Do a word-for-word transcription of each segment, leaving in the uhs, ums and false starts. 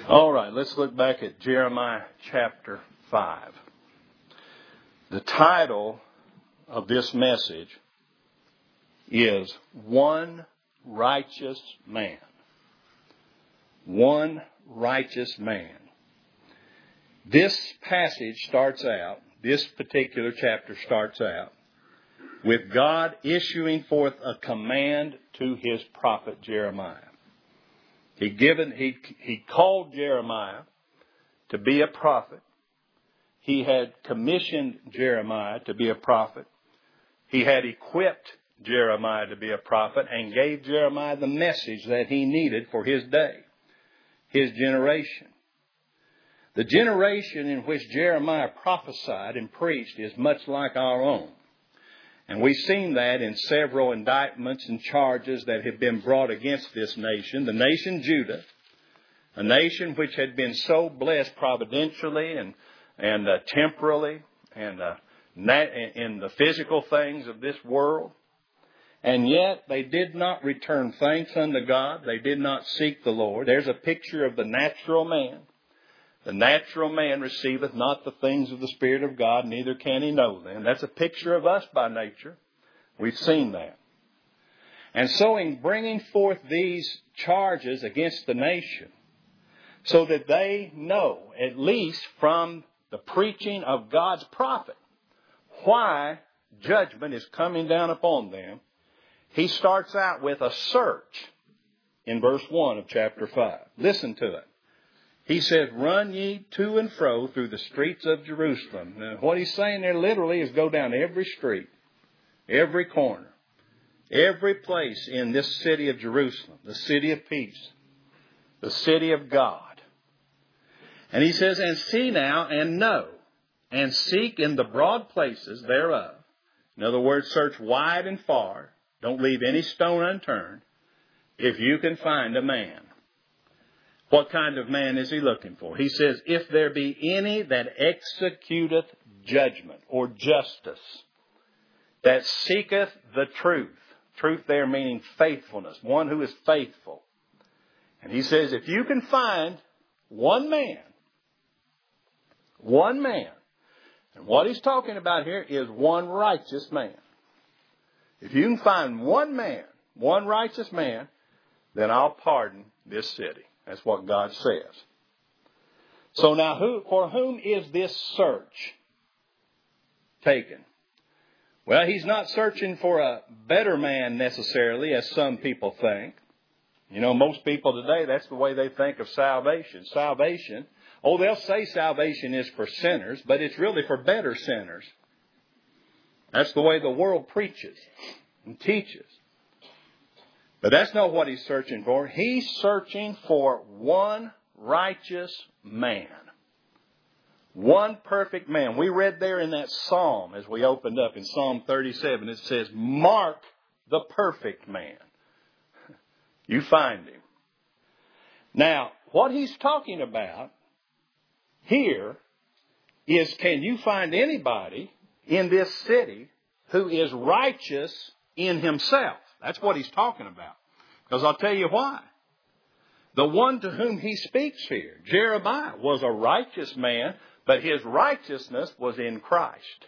All right, let's look back at Jeremiah chapter five. The title of this message is One Righteous Man. One Righteous Man. This passage starts out, this particular chapter starts out, with God issuing forth a command to his prophet Jeremiah. He given he he called Jeremiah to be a prophet. He had commissioned Jeremiah to be a prophet. He had equipped Jeremiah to be a prophet and gave Jeremiah the message that he needed for his day, his generation. The generation in which Jeremiah prophesied and preached is much like our own. And we've seen that in several indictments and charges that have been brought against this nation. The nation Judah, a nation which had been so blessed providentially and, and uh, temporally and uh, nat- in the physical things of this world. And yet they did not return thanks unto God. They did not seek the Lord. There's a picture of the natural man. The natural man receiveth not the things of the Spirit of God, neither can he know them. That's a picture of us by nature. We've seen that. And so in bringing forth these charges against the nation, so that they know, at least from the preaching of God's prophet, why judgment is coming down upon them, he starts out with a search in verse one of chapter five. Listen to it. He says, run ye to and fro through the streets of Jerusalem. Now, what he's saying there literally is go down every street, every corner, every place in this city of Jerusalem, the city of peace, the city of God. And he says, and see now and know, and seek in the broad places thereof. In other words, search wide and far. Don't leave any stone unturned. If you can find a man. What kind of man is he looking for? He says, if there be any that executeth judgment or justice, that seeketh the truth. Truth there meaning faithfulness. One who is faithful. And he says, if you can find one man, one man, and what he's talking about here is one righteous man. If you can find one man, one righteous man, then I'll pardon this city. That's what God says. So now, who, for whom is this search taken? Well, he's not searching for a better man necessarily, as some people think. You know, most people today, that's the way they think of salvation. Salvation, oh, they'll say salvation is for sinners, but it's really for better sinners. That's the way the world preaches and teaches. But that's not what he's searching for. He's searching for one righteous man. One perfect man. We read there in that psalm as we opened up in Psalm thirty-seven. It says, mark the perfect man. You find him. Now, what he's talking about here is, can you find anybody in this city who is righteous in himself? That's what he's talking about. Because I'll tell you why. The one to whom he speaks here, Jeremiah, was a righteous man, but his righteousness was in Christ.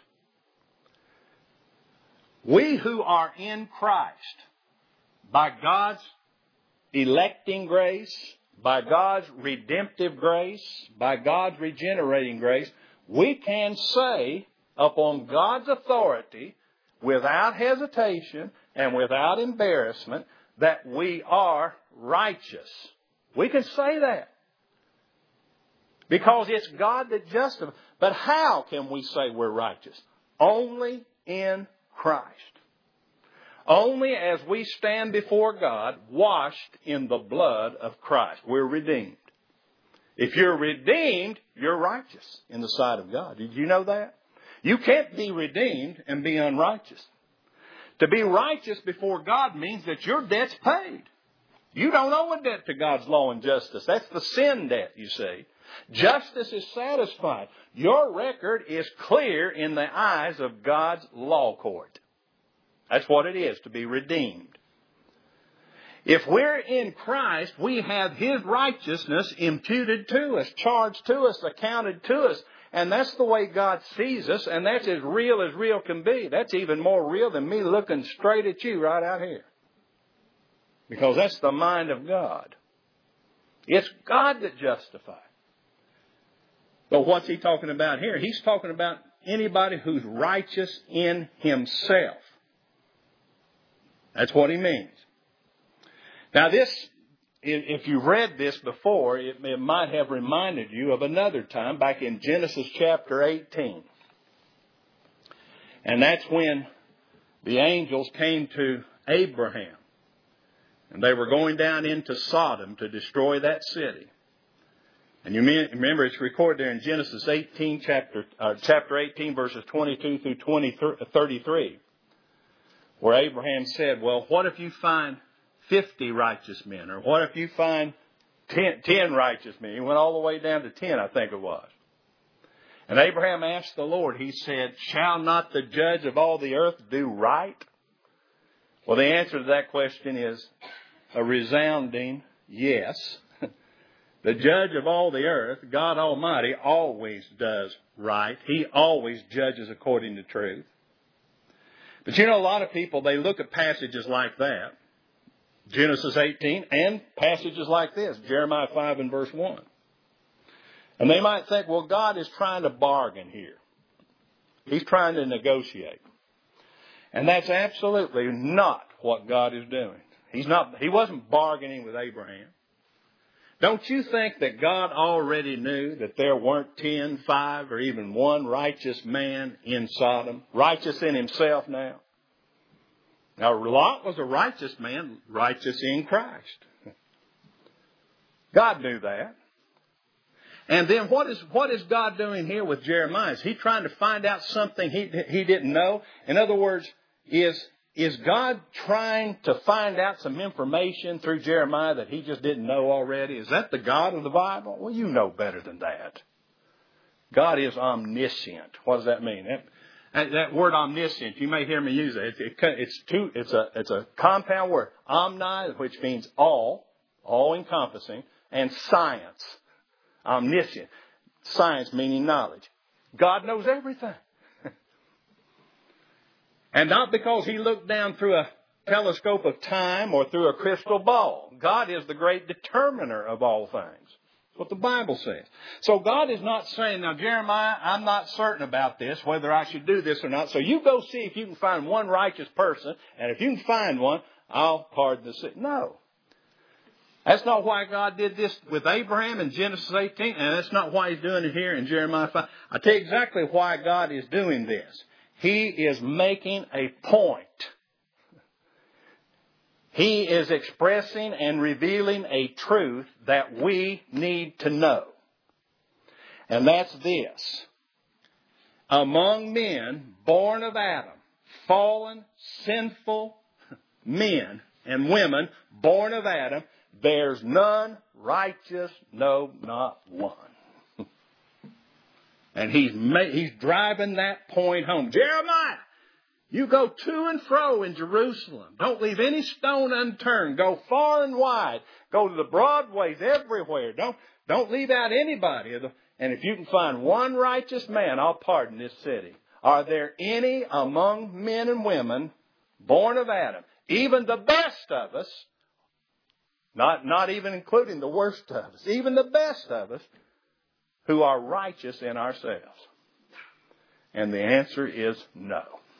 We who are in Christ, by God's electing grace, by God's redemptive grace, by God's regenerating grace, we can say upon God's authority, without hesitation and without embarrassment, that we are righteous. We can say that. Because it's God that justifies. But how can we say we're righteous? Only in Christ. Only as we stand before God, washed in the blood of Christ. We're redeemed. If you're redeemed, you're righteous in the sight of God. Did you know that? You can't be redeemed and be unrighteous. To be righteous before God means that your debt's paid. You don't owe a debt to God's law and justice. That's the sin debt, you see. Justice is satisfied. Your record is clear in the eyes of God's law court. That's what it is to be redeemed. If we're in Christ, we have His righteousness imputed to us, charged to us, accounted to us. And that's the way God sees us, and that's as real as real can be. That's even more real than me looking straight at you right out here. Because that's the mind of God. It's God that justifies. But what's He talking about here? He's talking about anybody who's righteous in himself. That's what He means. Now this, if you've read this before, it, it might have reminded you of another time back in Genesis chapter eighteen. And that's when the angels came to Abraham. And they were going down into Sodom to destroy that city. And you remember it's recorded there in Genesis eighteen, chapter, uh, chapter eighteen, verses twenty-two through thirty-three. Where Abraham said, well, what if you find fifty righteous men? Or what if you find ten, ten righteous men? He went all the way down to ten, I think it was. And Abraham asked the Lord, he said, shall not the judge of all the earth do right? Well, the answer to that question is a resounding yes. The judge of all the earth, God Almighty, always does right. He always judges according to truth. But you know, a lot of people, they look at passages like that, Genesis eighteen, and passages like this, Jeremiah five and verse one. And they might think, well, God is trying to bargain here. He's trying to negotiate. And that's absolutely not what God is doing. He's not, He wasn't bargaining with Abraham. Don't you think that God already knew that there weren't ten, five, or even one righteous man in Sodom? Righteous in himself now. Now, Lot was a righteous man, righteous in Christ. God knew that. And then what is what is God doing here with Jeremiah? Is He trying to find out something he, he didn't know? In other words, is, is God trying to find out some information through Jeremiah that He just didn't know already? Is that the God of the Bible? Well, you know better than that. God is omniscient. What does that mean? That, that word omniscient, you may hear me use it. it, it it's, two, it's, a, it's a compound word. Omni, which means all, all-encompassing, and science. Omniscient. Science meaning knowledge. God knows everything. And not because He looked down through a telescope of time or through a crystal ball. God is the great determiner of all things. That's what the Bible says. So God is not saying, now Jeremiah, I'm not certain about this, whether I should do this or not. So you go see if you can find one righteous person. And if you can find one, I'll pardon the sin. No. That's not why God did this with Abraham in Genesis eighteen, and that's not why He's doing it here in Jeremiah five. I'll tell you exactly why God is doing this. He is making a point. He is expressing and revealing a truth that we need to know. And that's this. Among men born of Adam, fallen, sinful men and women born of Adam, there's none righteous, no, not one. And he's ma- he's driving that point home. Jeremiah, you go to and fro in Jerusalem. Don't leave any stone unturned. Go far and wide. Go to the broad ways everywhere. Don't, don't leave out anybody. And if you can find one righteous man, I'll pardon this city. Are there any among men and women born of Adam, even the best of us, Not, not even including the worst of us, even the best of us, who are righteous in ourselves? And the answer is no.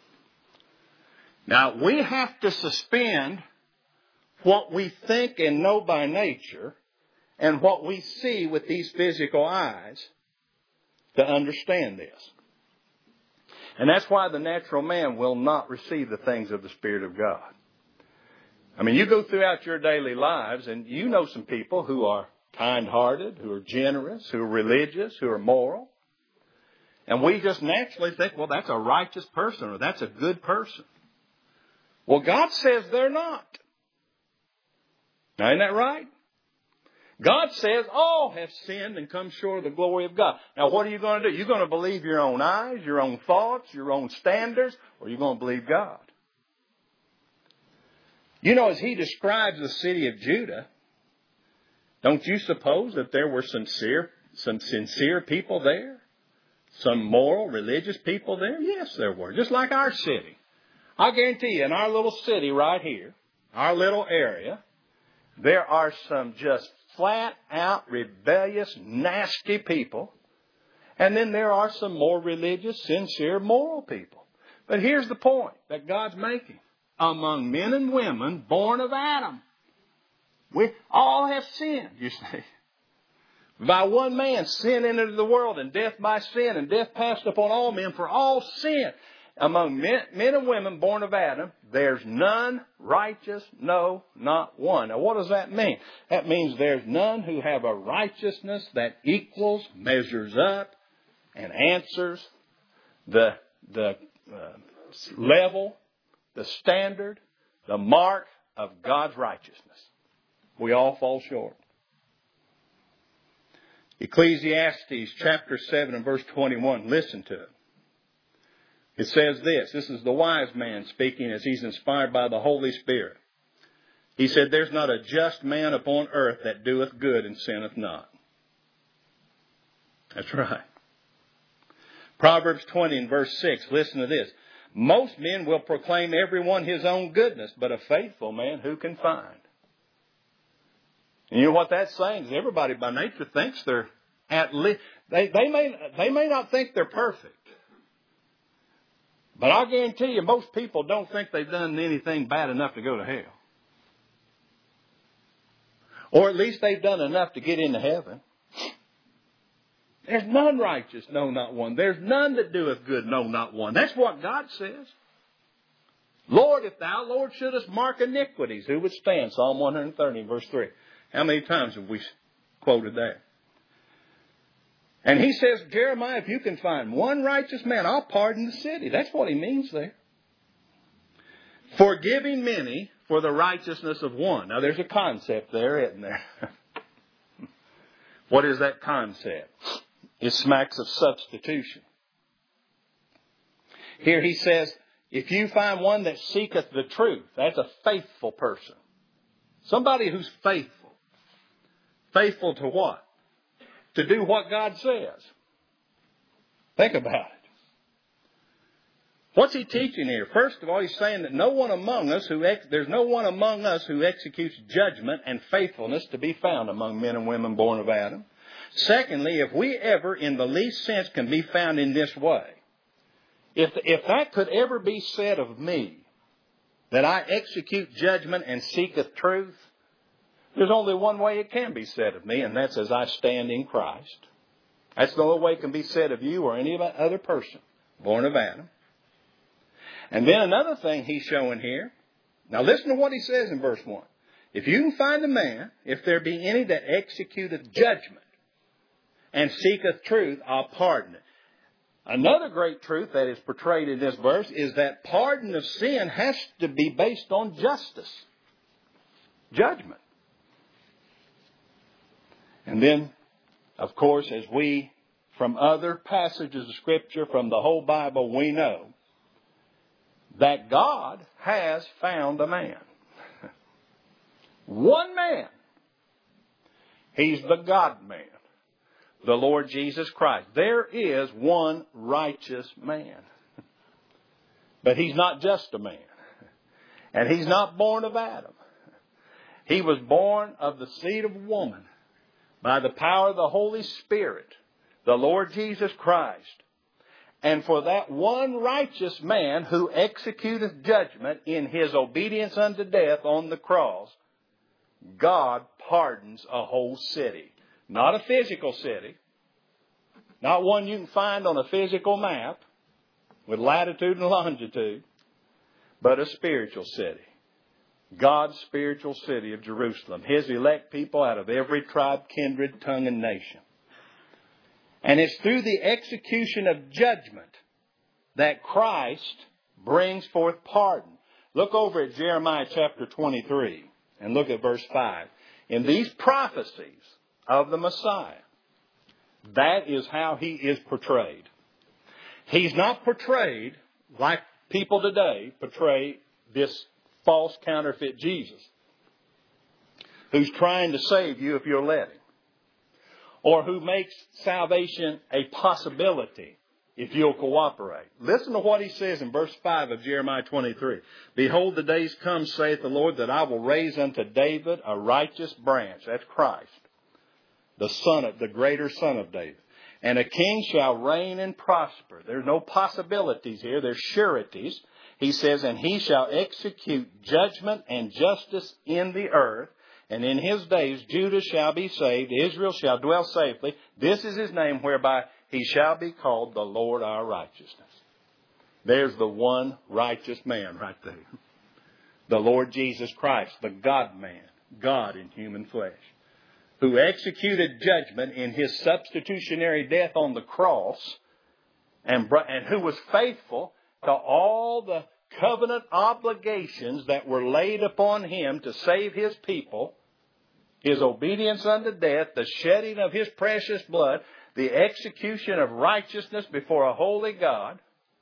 Now, we have to suspend what we think and know by nature and what we see with these physical eyes to understand this. And that's why the natural man will not receive the things of the Spirit of God. I mean, you go throughout your daily lives and you know some people who are kind-hearted, who are generous, who are religious, who are moral. And we just naturally think, well, that's a righteous person or that's a good person. Well, God says they're not. Now, isn't that right? God says all have sinned and come short of the glory of God. Now, what are you going to do? You're going to believe your own eyes, your own thoughts, your own standards, or you're going to believe God? You know, as he describes the city of Judah, don't you suppose that there were sincere, some sincere people there? Some moral, religious people there? Yes, there were. Just like our city. I guarantee you, in our little city right here, our little area, there are some just flat out rebellious, nasty people. And then there are some more religious, sincere, moral people. But here's the point that God's making. Among men and women born of Adam, we all have sinned, you see. By one man sin entered the world, and death by sin, and death passed upon all men, for all sin. Among men, men and women born of Adam, there's none righteous, no, not one. Now what does that mean? That means there's none who have a righteousness that equals, measures up, and answers the, the uh, level, the standard, the mark of God's righteousness. We all fall short. Ecclesiastes chapter seven and verse twenty-one. Listen to it. It says this. This is the wise man speaking as he's inspired by the Holy Spirit. He said, there's not a just man upon earth that doeth good and sinneth not. That's right. Proverbs twenty and verse six. Listen to this. Most men will proclaim everyone his own goodness, but a faithful man who can find? And you know what that's saying is everybody by nature thinks they're at least, they, they may, they may not think they're perfect. But I guarantee you most people don't think they've done anything bad enough to go to hell. Or at least they've done enough to get into heaven. There's none righteous, no, not one. There's none that doeth good, no, not one. That's what God says. Lord, if thou, Lord, shouldest mark iniquities, who would stand? Psalm one thirty, verse three. How many times have we quoted that? And he says, Jeremiah, if you can find one righteous man, I'll pardon the city. That's what he means there. Forgiving many for the righteousness of one. Now there's a concept there, isn't there? What is that concept? It smacks of substitution. Here he says, if you find one that seeketh the truth, that's a faithful person. Somebody who's faithful. Faithful to what? To do what God says. Think about it. What's he teaching here? First of all, he's saying that no one among us who ex- there's no one among us who executes judgment and faithfulness to be found among men and women born of Adam. Secondly, if we ever in the least sense can be found in this way, if, if that could ever be said of me, that I execute judgment and seeketh truth, there's only one way it can be said of me, and that's as I stand in Christ. That's the only way it can be said of you or any other person born of Adam. And then another thing he's showing here. Now listen to what he says in verse one. If you can find a man, if there be any that executeth judgment and seeketh truth, I'll pardon it. Another great truth that is portrayed in this verse is that pardon of sin has to be based on justice. Judgment. And then, of course, as we, from other passages of Scripture, from the whole Bible, we know that God has found a man. One man. He's the God-man. The Lord Jesus Christ. There is one righteous man. But he's not just a man. And he's not born of Adam. He was born of the seed of woman. By the power of the Holy Spirit. The Lord Jesus Christ. And for that one righteous man who executeth judgment in his obedience unto death on the cross, God pardons a whole city. Not a physical city. Not one you can find on a physical map with latitude and longitude. But a spiritual city. God's spiritual city of Jerusalem. His elect people out of every tribe, kindred, tongue, and nation. And it's through the execution of judgment that Christ brings forth pardon. Look over at Jeremiah chapter twenty-three and look at verse five. In these prophecies of the Messiah, that is how he is portrayed. He's not portrayed like people today portray this false counterfeit Jesus, who's trying to save you if you'll let him, or who makes salvation a possibility if you'll cooperate. Listen to what he says in verse five of Jeremiah twenty-three. Behold, the days come, saith the Lord, that I will raise unto David a righteous branch. That's Christ, the son of the greater son of David. And a king shall reign and prosper. There's no possibilities here. There's sureties. He says, and he shall execute judgment and justice in the earth. And in his days Judah shall be saved. Israel shall dwell safely. This is his name whereby he shall be called the Lord our righteousness. There's the one righteous man right there. The Lord Jesus Christ, the God-man, God in human flesh, who executed judgment in his substitutionary death on the cross, and, and who was faithful to all the covenant obligations that were laid upon him to save his people, his obedience unto death, the shedding of his precious blood, the execution of righteousness before a holy God,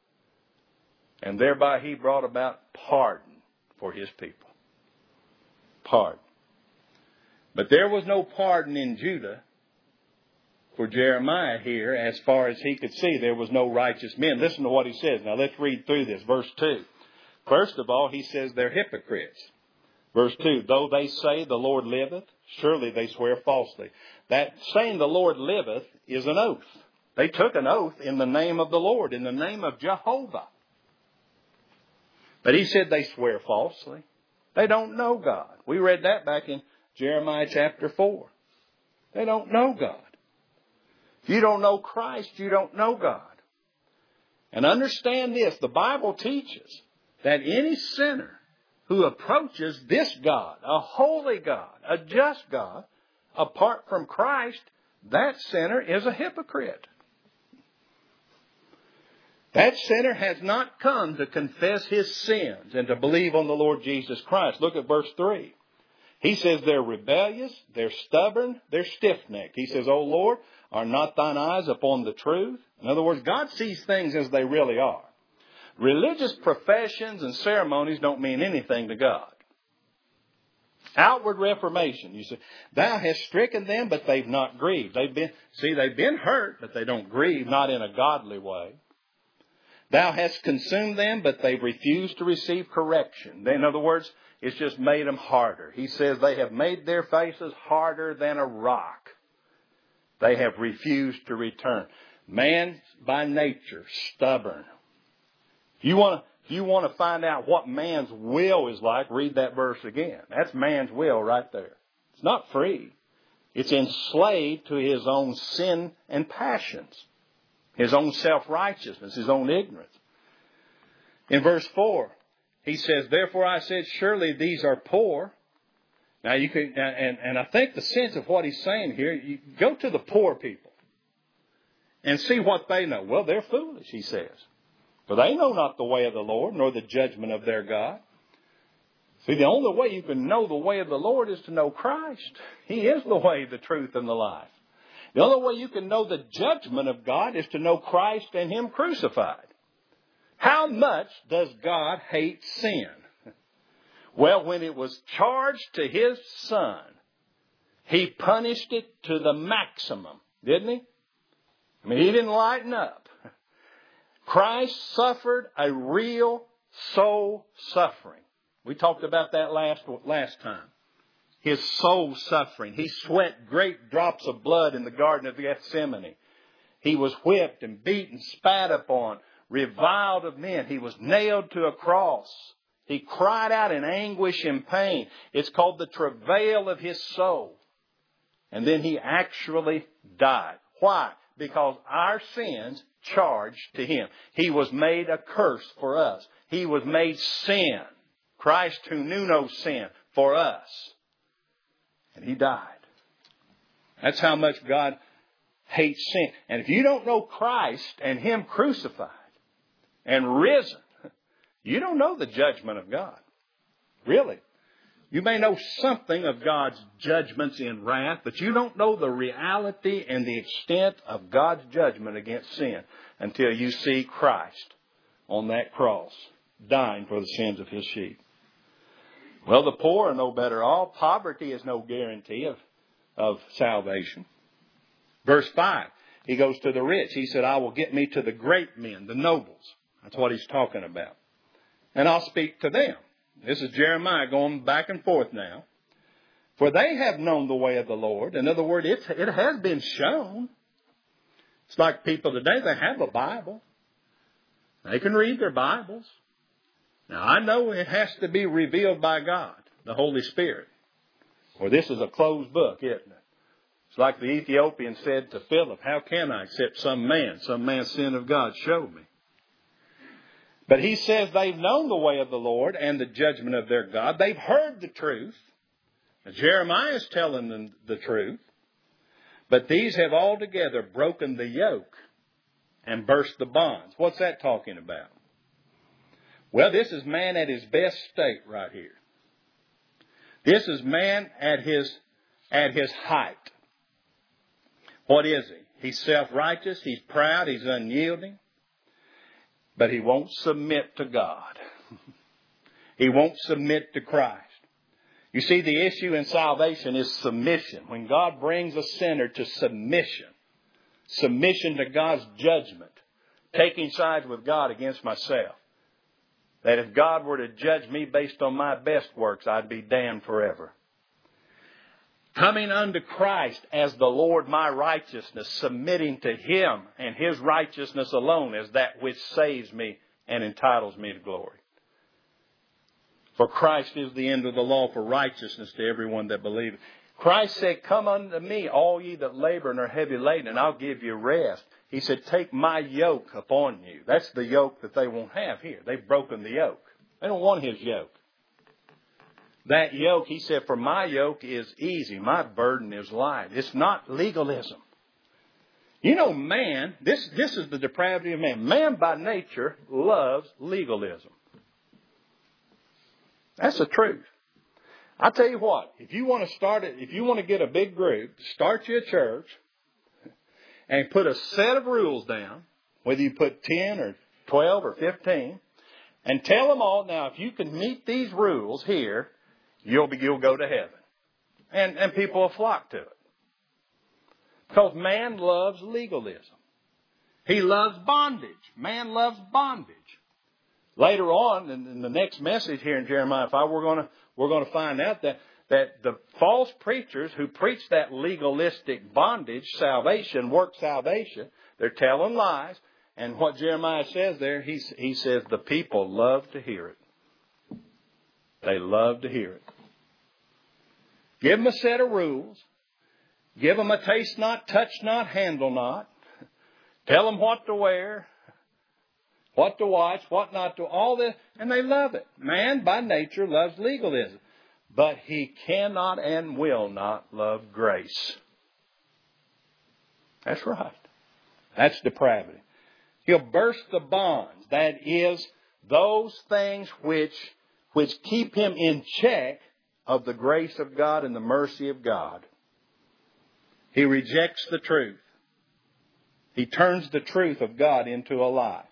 and thereby he brought about pardon for his people. Pardon. But there was no pardon in Judah for Jeremiah here. As far as he could see, there was no righteous men. Listen to what he says. Now let's read through this. Verse two. First of all, he says they're hypocrites. Verse two, though they say the Lord liveth, surely they swear falsely. That saying the Lord liveth is an oath. They took an oath in the name of the Lord, in the name of Jehovah. But he said they swear falsely. They don't know God. We read that back in Jeremiah chapter four. They don't know God. If you don't know Christ, you don't know God. And understand this, the Bible teaches that any sinner who approaches this God, a holy God, a just God, apart from Christ, that sinner is a hypocrite. That sinner has not come to confess his sins and to believe on the Lord Jesus Christ. Look at verse three. He says they're rebellious, they're stubborn, they're stiff-necked. He says, O Lord, are not thine eyes upon the truth? In other words, God sees things as they really are. Religious professions and ceremonies don't mean anything to God. Outward reformation, you say, thou hast stricken them, but they've not grieved. They've been, see, they've been hurt, but they don't grieve, not in a godly way. Thou hast consumed them, but they've refused to receive correction. In other words, it's just made them harder. He says they have made their faces harder than a rock. They have refused to return. Man by nature, stubborn. If you want to, if you want to find out what man's will is like, read that verse again. That's man's will right there. It's not free. It's enslaved to his own sin and passions, his own self-righteousness, his own ignorance. In verse four, he says, therefore I said, surely these are poor. Now you can, and, and I think the sense of what he's saying here, you go to the poor people and see what they know. Well, they're foolish, he says. For they know not the way of the Lord, nor the judgment of their God. See, the only way you can know the way of the Lord is to know Christ. He is the way, the truth, and the life. The only way you can know the judgment of God is to know Christ and Him crucified. How much does God hate sin? Well, when it was charged to His Son, He punished it to the maximum, didn't He? I mean, He didn't lighten up. Christ suffered a real soul suffering. We talked about that last, last time. His soul suffering. He sweat great drops of blood in the Garden of Gethsemane. He was whipped and beaten, spat upon, reviled of men. He was nailed to a cross. He cried out in anguish and pain. It's called the travail of His soul. And then He actually died. Why? Because our sins charged to Him. He was made a curse for us. He was made sin. Christ who knew no sin for us. And He died. That's how much God hates sin. And if you don't know Christ and Him crucified and risen, you don't know the judgment of God. Really. You may know something of God's judgments in wrath, but you don't know the reality and the extent of God's judgment against sin until you see Christ on that cross, dying for the sins of His sheep. Well, the poor are no better off. Poverty is no guarantee of, of salvation. Verse five, he goes to the rich. He said, I will get me to the great men, the nobles. That's what he's talking about. And I'll speak to them. This is Jeremiah going back and forth now. For they have known the way of the Lord. In other words, it's, it has been shown. It's like people today, they have a Bible. They can read their Bibles. Now, I know it has to be revealed by God, the Holy Spirit. Or this is a closed book, isn't it? It's like the Ethiopian said to Philip, how can I except some man, some man's sin of God showed me? But he says they've known the way of the Lord and the judgment of their God. They've heard the truth. Now, Jeremiah is telling them the truth. But these have altogether broken the yoke and burst the bonds. What's that talking about? Well, this is man at his best state right here. This is man at his, at his height. What is he? He's self-righteous. He's proud. He's unyielding. But he won't submit to God. He won't submit to Christ. You see, the issue in salvation is submission. When God brings a sinner to submission, submission to God's judgment, taking sides with God against myself, that if God were to judge me based on my best works, I'd be damned forever. Coming unto Christ as the Lord my righteousness, submitting to Him and His righteousness alone as that which saves me and entitles me to glory. For Christ is the end of the law for righteousness to everyone that believeth. Christ said, come unto me, all ye that labor and are heavy laden, and I'll give you rest. He said, take my yoke upon you. That's the yoke that they won't have here. They've broken the yoke. They don't want His yoke. That yoke, He said, for my yoke is easy. My burden is light. It's not legalism. You know, man, this, this is the depravity of man. Man by nature loves legalism. That's the truth. I tell you what, if you want to start it, if you want to get a big group, start you a church and put a set of rules down, whether you put ten or twelve or fifteen, and tell them all, now, if you can meet these rules here, you'll be, you'll go to heaven. And, and people will flock to it. Because man loves legalism. He loves bondage. Man loves bondage. Later on, in the next message here in Jeremiah five, we're going to we're going to find out that, that the false preachers who preach that legalistic bondage, salvation, work salvation, they're telling lies. And what Jeremiah says there, he, he says the people love to hear it. They love to hear it. Give them a set of rules. Give them a taste not, touch not, handle not. Tell them what to wear. What to watch, what not to, all this, and they love it. Man by nature loves legalism, but he cannot and will not love grace. That's right. That's depravity. He'll burst the bonds. That is, those things which, which keep him in check of the grace of God and the mercy of God. He rejects the truth. He turns the truth of God into a lie.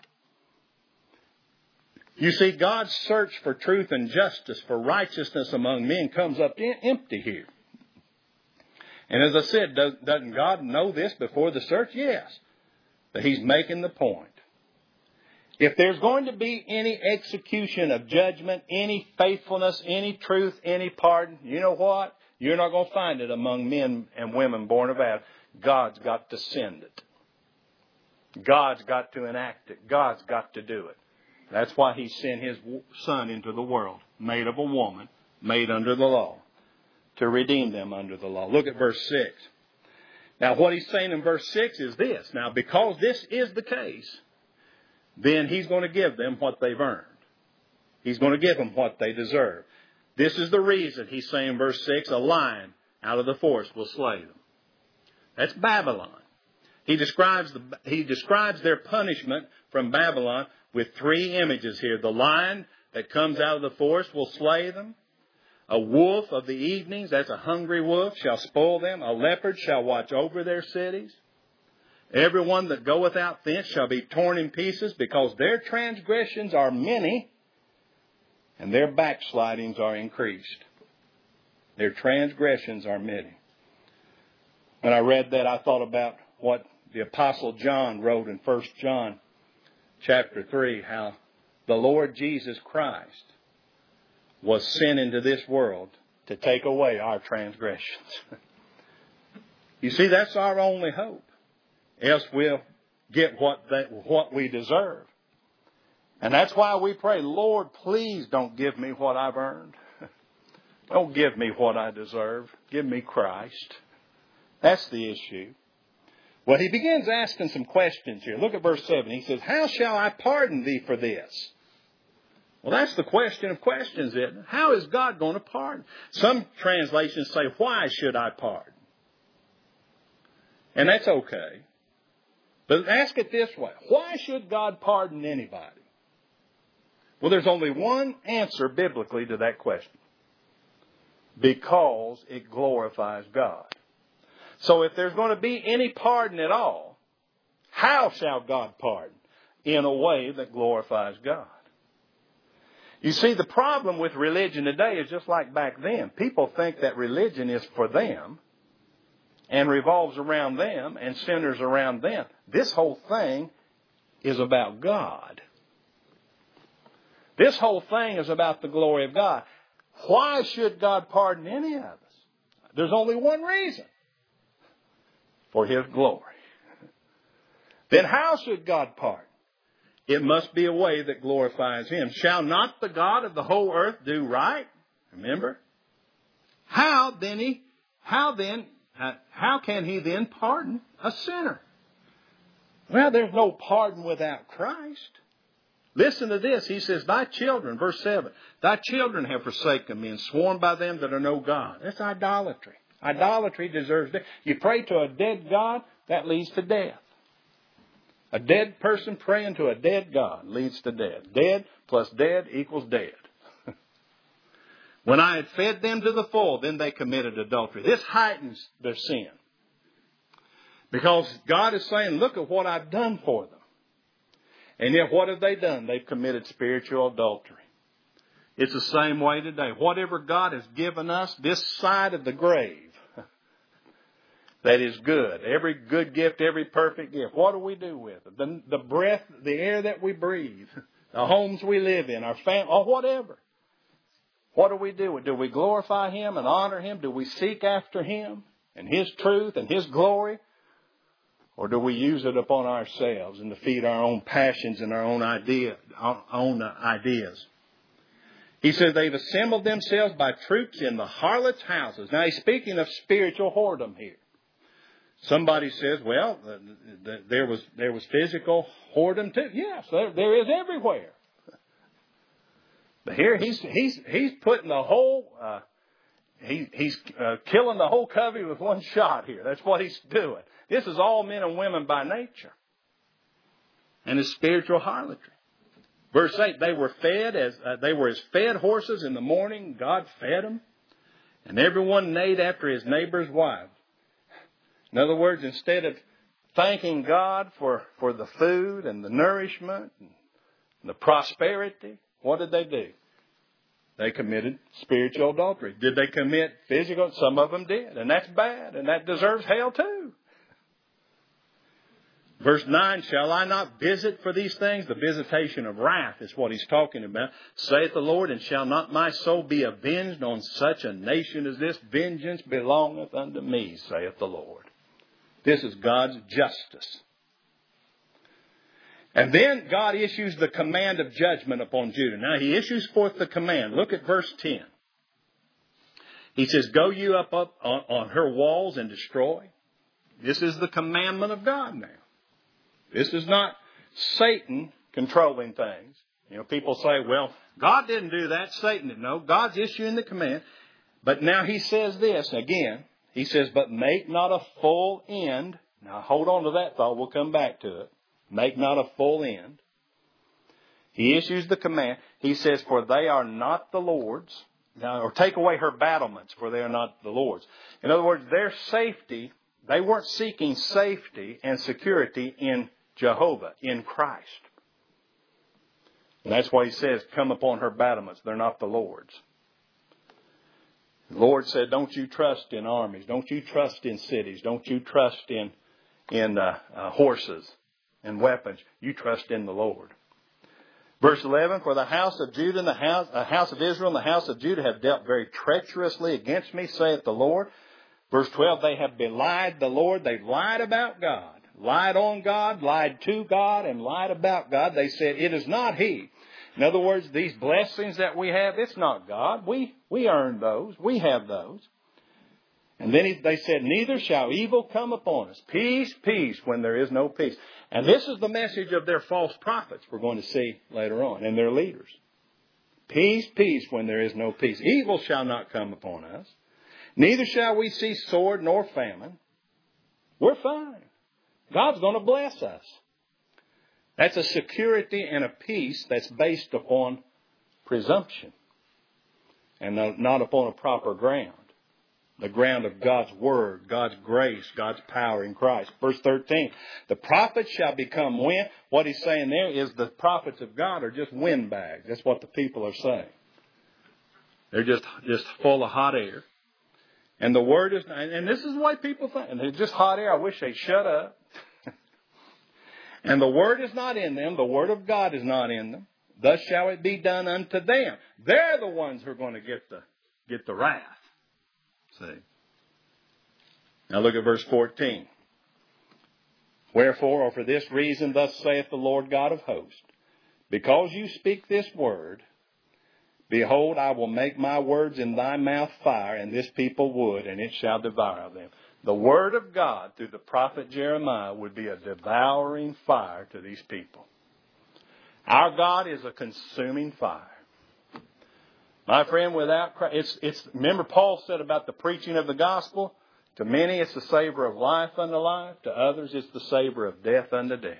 You see, God's search for truth and justice, for righteousness among men comes up empty here. And as I said, does, doesn't God know this before the search? Yes. But He's making the point. If there's going to be any execution of judgment, any faithfulness, any truth, any pardon, you know what? You're not going to find it among men and women born of Adam. God's got to send it. God's got to enact it. God's got to do it. That's why He sent His Son into the world, made of a woman, made under the law, to redeem them under the law. Look at verse six. Now, what He's saying in verse six is this. Now, because this is the case, then He's going to give them what they've earned. He's going to give them what they deserve. This is the reason He's saying in verse six, a lion out of the forest will slay them. That's Babylon. He describes the, he describes their punishment from Babylon with three images here. The lion that comes out of the forest will slay them. A wolf of the evenings, that's a hungry wolf, shall spoil them. A leopard shall watch over their cities. Everyone that goeth out thence shall be torn in pieces, because their transgressions are many, and their backslidings are increased. Their transgressions are many. When I read that, I thought about what the Apostle John wrote in First John chapter three, how the Lord Jesus Christ was sent into this world to take away our transgressions. You see, that's our only hope. Else we'll get what they, what we deserve. And that's why we pray, Lord, please don't give me what I've earned. Don't give me what I deserve. Give me Christ. That's the issue. Well, he begins asking some questions here. Look at verse seven. He says, how shall I pardon thee for this? Well, that's the question of questions, isn't it? How is God going to pardon? Some translations say, why should I pardon? And that's okay. But ask it this way. Why should God pardon anybody? Well, there's only one answer biblically to that question. Because it glorifies God. So if there's going to be any pardon at all, how shall God pardon? In a way that glorifies God. You see, the problem with religion today is just like back then. People think that religion is for them and revolves around them and centers around them. This whole thing is about God. This whole thing is about the glory of God. Why should God pardon any of us? There's only one reason. For His glory. Then how should God pardon? It must be a way that glorifies Him. Shall not the God of the whole earth do right? Remember? How then he, how then, uh, how can He then pardon a sinner? Well, there's no pardon without Christ. Listen to this. He says, thy children, verse seven, thy children have forsaken me and sworn by them that are no God. That's idolatry. Idolatry deserves death. You pray to a dead God, that leads to death. A dead person praying to a dead God leads to death. Dead plus dead equals dead. When I had fed them to the full, then they committed adultery. This heightens their sin. Because God is saying, look at what I've done for them. And yet what have they done? They've committed spiritual adultery. It's the same way today. Whatever God has given us this side of the grave, that is good. Every good gift, every perfect gift. What do we do with it? The, the breath, the air that we breathe, the homes we live in, our family, or whatever. What do we do? Do we glorify Him and honor Him? Do we seek after Him and His truth and His glory? Or do we use it upon ourselves and to feed our own passions and our own idea, our own ideas? He says they've assembled themselves by troops in the harlots' houses. Now he's speaking of spiritual whoredom here. Somebody says, well, there was there was physical whoredom too. Yes, there, there is everywhere. But here he's he's he's putting the whole uh, he he's uh, killing the whole covey with one shot here. That's what he's doing. This is all men and women by nature, and it's spiritual harlotry. Verse eight: they were fed as uh, they were as fed horses in the morning. God fed them, and everyone neighed after his neighbor's wife. In other words, instead of thanking God for, for the food and the nourishment and the prosperity, what did they do? They committed spiritual adultery. Did they commit physical? Some of them did. And that's bad. And that deserves hell too. Verse nine, shall I not visit for these things? The visitation of wrath is what he's talking about. Saith the Lord, and shall not my soul be avenged on such a nation as this? Vengeance belongeth unto me, saith the Lord. This is God's justice. And then God issues the command of judgment upon Judah. Now he issues forth the command. Look at verse ten. He says, go you up, up on, on her walls and destroy. This is the commandment of God now. This is not Satan controlling things. You know, people say, well, God didn't do that. Satan didn't. No, God's issuing the command. But now he says this again. He says, but make not a full end. Now hold on to that thought. We'll come back to it. Make not a full end. He issues the command. He says, for they are not the Lord's. Now, or take away her battlements, for they are not the Lord's. In other words, their safety, they weren't seeking safety and security in Jehovah, in Christ. And that's why he says, come upon her battlements. They're not the Lord's. The Lord said, don't you trust in armies. Don't you trust in cities. Don't you trust in, in uh, uh, horses and weapons. You trust in the Lord. Verse eleven, for the house of Judah and the house, uh, house of Israel and the house of Judah have dealt very treacherously against me, saith the Lord. Verse twelve, they have belied the Lord. They've lied about God. Lied on God, lied to God, and lied about God. They said, it is not He. In other words, these blessings that we have, it's not God. We, we earned those. We have those. And then he, they said, neither shall evil come upon us. Peace, peace, when there is no peace. And this is the message of their false prophets we're going to see later on, and their leaders. Peace, peace, when there is no peace. Evil shall not come upon us. Neither shall we see sword nor famine. We're fine. God's going to bless us. That's a security and a peace that's based upon presumption and not upon a proper ground. The ground of God's Word, God's grace, God's power in Christ. Verse thirteen, the prophets shall become wind. What he's saying there is the prophets of God are just windbags. That's what the people are saying. They're just, just full of hot air. And the Word is, and this is what people think. And they're just hot air. I wish they'd shut up. And the Word is not in them. The Word of God is not in them. Thus shall it be done unto them. They're the ones who are going to get the, get the wrath. See? Now look at verse fourteen. Wherefore, or for this reason, thus saith the Lord God of hosts, because you speak this word, behold, I will make my words in thy mouth fire, and this people wood, and it shall devour them. The word of God through the prophet Jeremiah would be a devouring fire to these people. Our God is a consuming fire. My friend, without Christ, it's, it's, remember Paul said about the preaching of the gospel, to many it's the savor of life unto life, to others it's the savor of death unto death.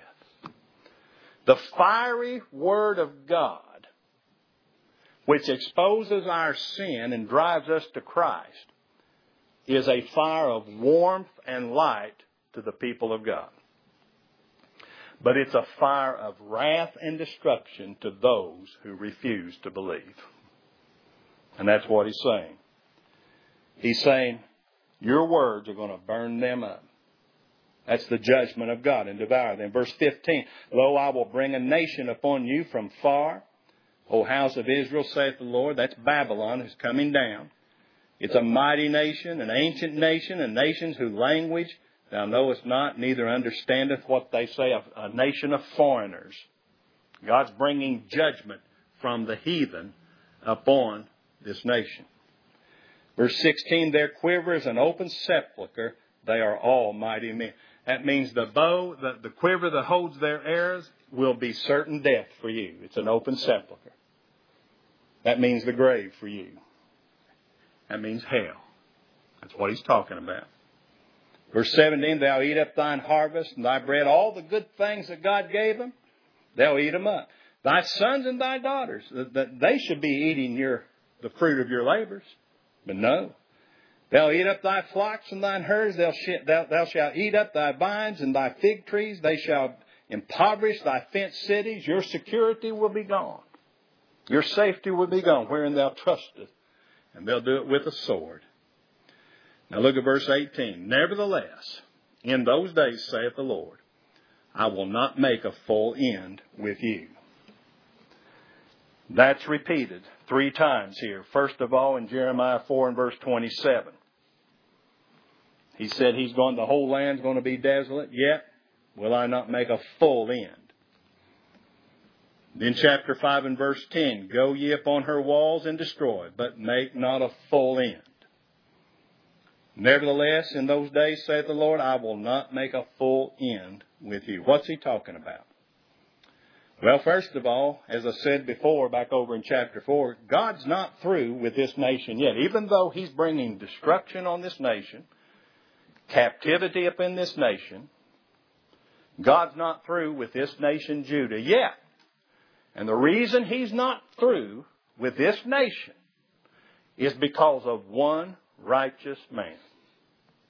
The fiery word of God, which exposes our sin and drives us to Christ, is a fire of warmth and light to the people of God. But it's a fire of wrath and destruction to those who refuse to believe. And that's what he's saying. He's saying, your words are going to burn them up. That's the judgment of God and devour them. Verse fifteen, lo, I will bring a nation upon you from far. O house of Israel, saith the Lord. That's Babylon who's coming down. It's a mighty nation, an ancient nation, a nation whose language thou knowest not, neither understandeth what they say, a, a nation of foreigners. God's bringing judgment from the heathen upon this nation. Verse sixteen, their quiver is an open sepulchre. They are all mighty men. That means the bow, the, the quiver that holds their arrows will be certain death for you. It's an open sepulchre. That means the grave for you. That means hell. That's what he's talking about. Verse seventeen, thou eat up thine harvest and thy bread, all the good things that God gave them, they'll eat them up. Thy sons and thy daughters, they should be eating your the fruit of your labors. But no. They'll eat up thy flocks and thine herds. Thou, thou, thou shalt eat up thy vines and thy fig trees. They shall impoverish thy fenced cities. Your security will be gone. Your safety will be gone, wherein thou trustest. And they'll do it with a sword. Now look at verse eighteen. Nevertheless, in those days, saith the Lord, I will not make a full end with you. That's repeated three times here. First of all, in Jeremiah four and verse twenty-seven. He said he's going, the whole land's going to be desolate. Yet will I not make a full end. Then chapter five and verse ten. Go ye upon her walls and destroy, but make not a full end. Nevertheless, in those days, saith the Lord, I will not make a full end with you. What's he talking about? Well, first of all, as I said before, back over in chapter four, God's not through with this nation yet. Even though he's bringing destruction on this nation, captivity up in this nation, God's not through with this nation, Judah, yet. And the reason he's not through with this nation is because of one righteous man.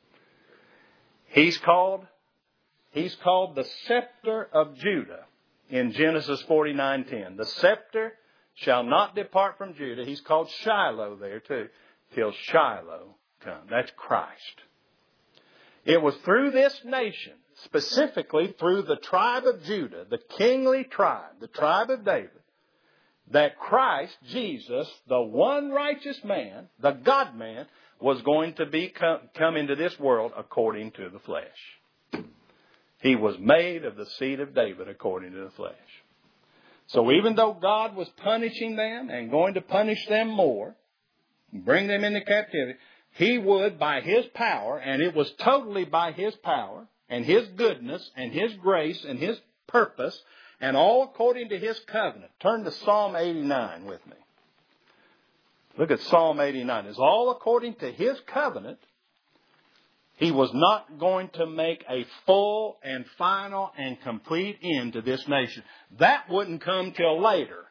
He's called, he's called the scepter of Judah in Genesis forty-nine ten. The scepter shall not depart from Judah. He's called Shiloh there too. Till Shiloh come. That's Christ. It was through this nation, specifically through the tribe of Judah, the kingly tribe, the tribe of David, that Christ, Jesus, the one righteous man, the God-man, was going to be come, come into this world according to the flesh. He was made of the seed of David according to the flesh. So even though God was punishing them and going to punish them more, bring them into captivity, He would by His power, and it was totally by His power and His goodness and His grace and His purpose, and all according to His covenant. Turn to Psalm eighty-nine with me. Look at Psalm eighty-nine. It's all according to His covenant. He was not going to make a full and final and complete end to this nation. That wouldn't come till later.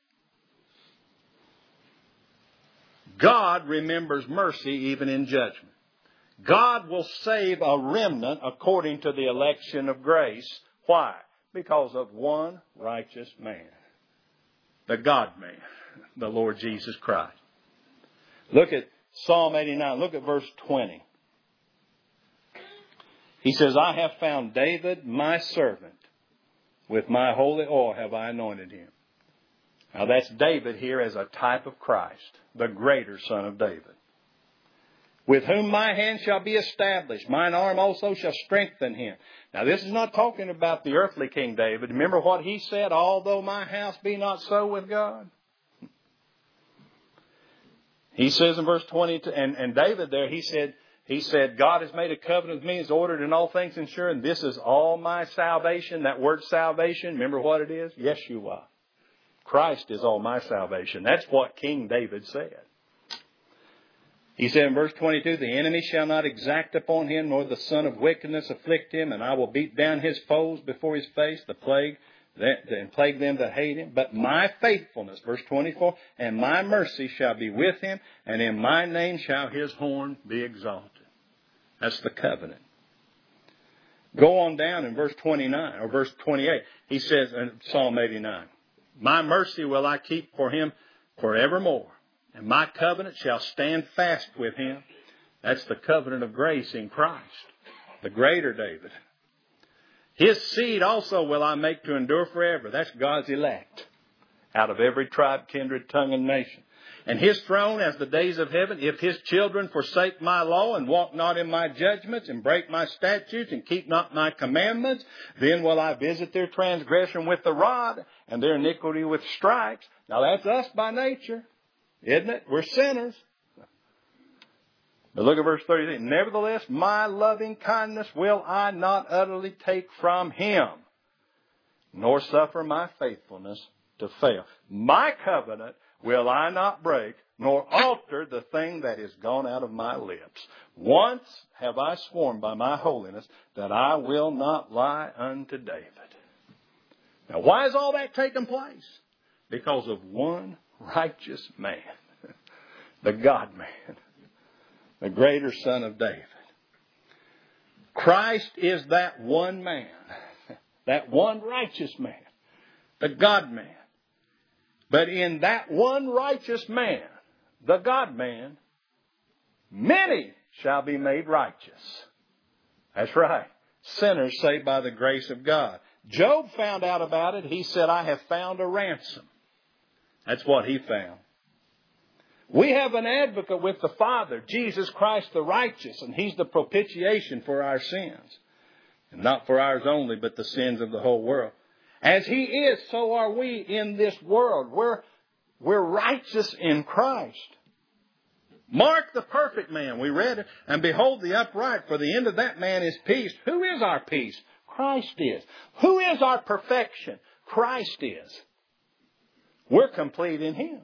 God remembers mercy even in judgment. God will save a remnant according to the election of grace. Why? Because of one righteous man. The God-man, the Lord Jesus Christ. Look at Psalm eighty-nine. Look at verse twenty. He says, I have found David, my servant. With my holy oil have I anointed him. Now that's David here as a type of Christ, the greater son of David. With whom my hand shall be established. Mine arm also shall strengthen him. Now this is not talking about the earthly King David. Remember what he said, although my house be not so with God. He says in verse twenty, and, and David there, he said, He said, God has made a covenant with me, is ordered in all things ensure, and this is all my salvation. That word salvation, remember what it is? Yeshua. Christ is all my salvation. That's what King David said. He said in verse twenty-two, the enemy shall not exact upon him, nor the son of wickedness afflict him, and I will beat down his foes before his face, the plague, that, and plague them that hate him. But my faithfulness, verse twenty-four, and my mercy shall be with him, and in my name shall his horn be exalted. That's the covenant. Go on down in verse twenty-nine, or verse twenty-eight. He says in Psalm eighty-nine, my mercy will I keep for him forevermore, and my covenant shall stand fast with him. That's the covenant of grace in Christ, the greater David. His seed also will I make to endure forever. That's God's elect, out of every tribe, kindred, tongue, and nation. And his throne as the days of heaven. If his children forsake my law and walk not in my judgments and break my statutes and keep not my commandments, then will I visit their transgression with the rod and their iniquity with stripes. Now that's us by nature, isn't it? We're sinners. But look at verse thirty-three. Nevertheless, my loving kindness will I not utterly take from him, nor suffer my faithfulness to fail. My covenant will I not break, nor alter the thing that is gone out of my lips. Once have I sworn by my holiness that I will not lie unto David. Now why has all that taken place? Because of one righteous man, the God-man, the greater son of David. Christ is that one man, that one righteous man, the God-man. But in that one righteous man, the God-man, many shall be made righteous. That's right. Sinners saved by the grace of God. Job found out about it. He said, I have found a ransom. That's what he found. We have an advocate with the Father, Jesus Christ the righteous, and he's the propitiation for our sins. And not for ours only, but the sins of the whole world. As he is, so are we in this world. We're, we're righteous in Christ. Mark the perfect man. We read it. And behold the upright, for the end of that man is peace. Who is our peace? Christ is. Who is our perfection? Christ is. We're complete in him.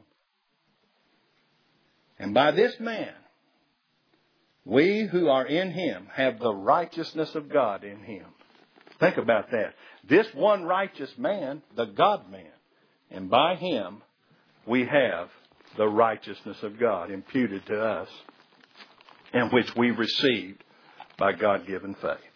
And by this man, we who are in him have the righteousness of God in him. Think about that. This one righteous man, the God-man, and by him we have the righteousness of God imputed to us, and which we received by God-given faith.